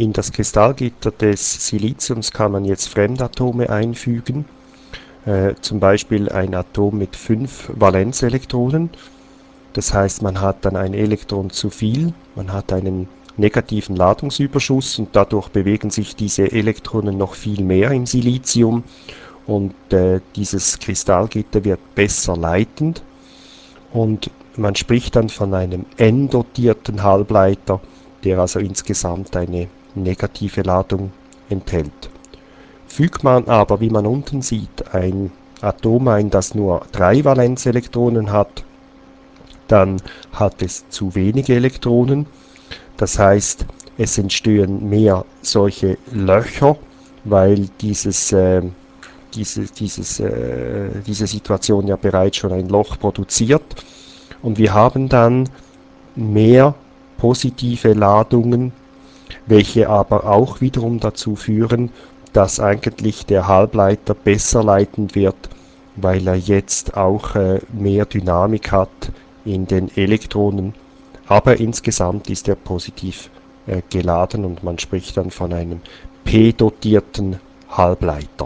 In das Kristallgitter des Siliziums kann man jetzt Fremdatome einfügen, zum Beispiel ein Atom mit 5 Valenzelektronen. Das heißt, man hat dann ein Elektron zu viel, man hat einen negativen Ladungsüberschuss und dadurch bewegen sich diese Elektronen noch viel mehr im Silizium und dieses Kristallgitter wird besser leitend und man spricht dann von einem n-dotierten Halbleiter, der also insgesamt eine negative Ladung enthält. Fügt man aber, wie man unten sieht, ein Atom ein, das nur 3 Valenzelektronen hat, dann hat es zu wenige Elektronen. Das heißt, es entstehen mehr solche Löcher, weil diese Situation ja bereits schon ein Loch produziert. Und wir haben dann mehr positive Ladungen, welche aber auch wiederum dazu führen, dass eigentlich der Halbleiter besser leitend wird, weil er jetzt auch mehr Dynamik hat in den Elektronen. Aber insgesamt ist er positiv geladen und man spricht dann von einem p-dotierten Halbleiter.